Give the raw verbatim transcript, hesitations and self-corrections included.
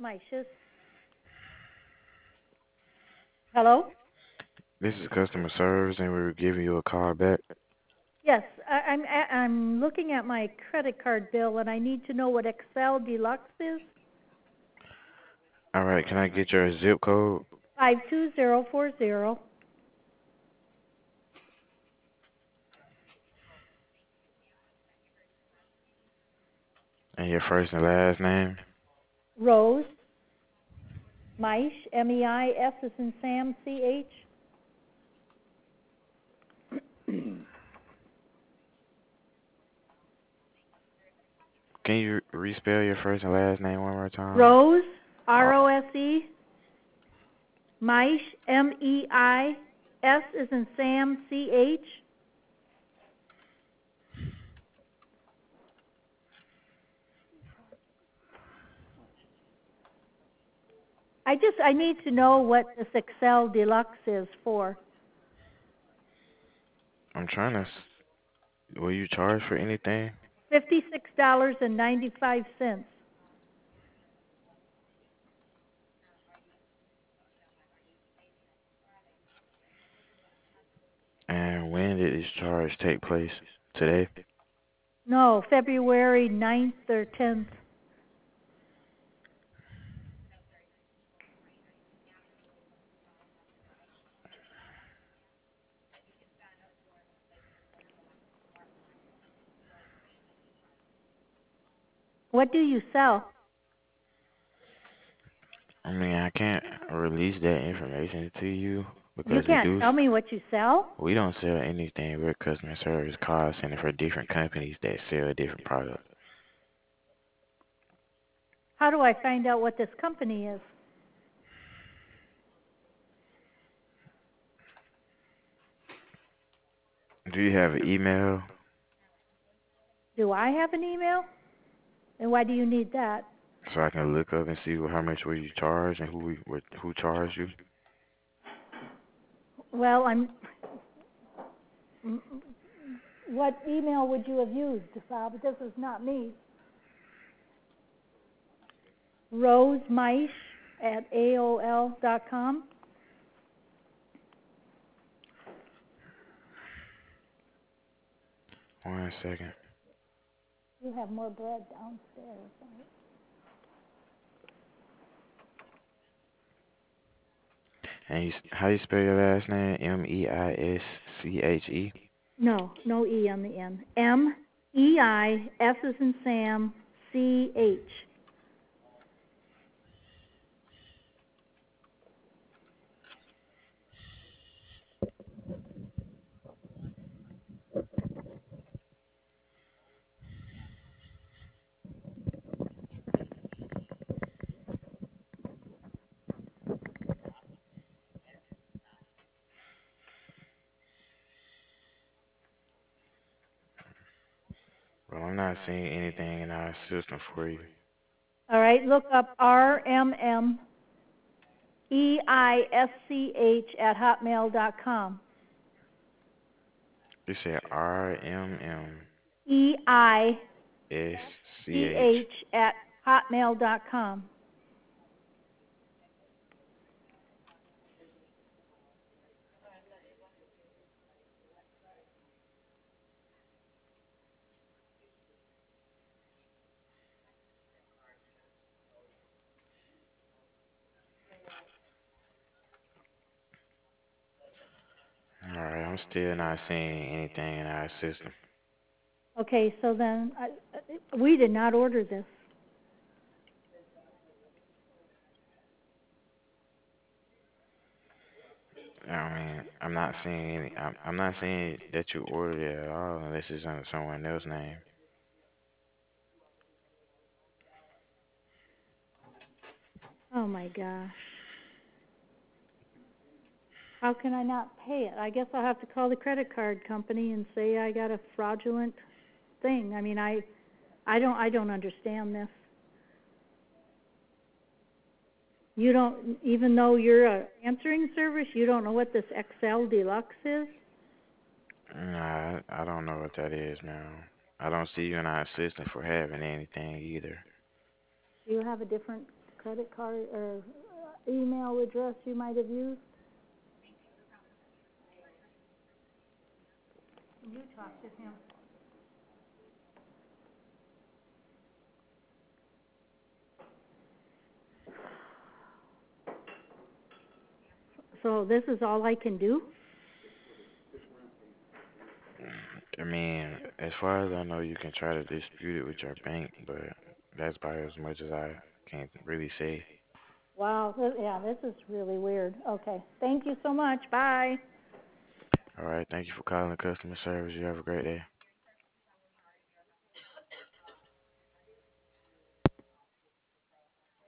Myshus. Hello? This is customer service, and we were giving you a call back. Yes, I, I'm a- I'm looking at my credit card bill and I need to know what Excel Deluxe is. All right, can I get your zip code Five two zero four zero. and your first and last name? Rose. Meish. M E I S is in Sam. C H. Can you respell your first and last name one more time? Rose. Uh, R O S E. Meish. M E I S is in Sam. C H. I just I need to know what this Excel Deluxe is for. I'm trying to. s- Will you charge for anything? Fifty six dollars and ninety five cents. And when did this charge take place? Today? No, February ninth or tenth. What do you sell? I mean, I can't release that information to you You because we can't do. tell me what you sell? We don't sell anything. We're a customer service call center for different companies that sell different products. How do I find out what this company is? Do you have an email Do I have an email? And why do you need that? so I can look up and see how much were you charged and who we, what, who charged you? Well, I'm. What email would you have used, Bob? This is not me. Rose Meish at A O L dot com. One second. You have more bread downstairs. And you, how you spell your last name? M E I S C H E. No, no E on the end. M E I S is in Sam. C H. Well, I'm not seeing anything in our system for you. All right, look up R M M E I S C H at hotmail dot com. You said R M M E I S C C H. H at hotmail dot com. All right, I'm still not seeing anything in our system. Okay, so then I, we did not order this. I mean, I'm not seeing any. I'm, I'm not seeing that you ordered it at all unless it's under someone else's name. Oh my gosh. How can I not pay it? I guess I'll have to call the credit card company and say I got a fraudulent thing. I mean, I I don't I don't understand this. You don't, even though you're a answering service, you don't know what this Excel Deluxe is? Nah, I, I don't know what that is, man. I don't see you in our system for having anything either. Do you have a different credit card or uh, email address you might have used? You talk to him. So this is all I can do? I mean, as far as I know, you can try to dispute it with your bank, but that's about as much as I can really say. Wow, th- yeah, this is really weird. Okay, thank you so much, bye. All right, thank you for calling customer service. You have a great day.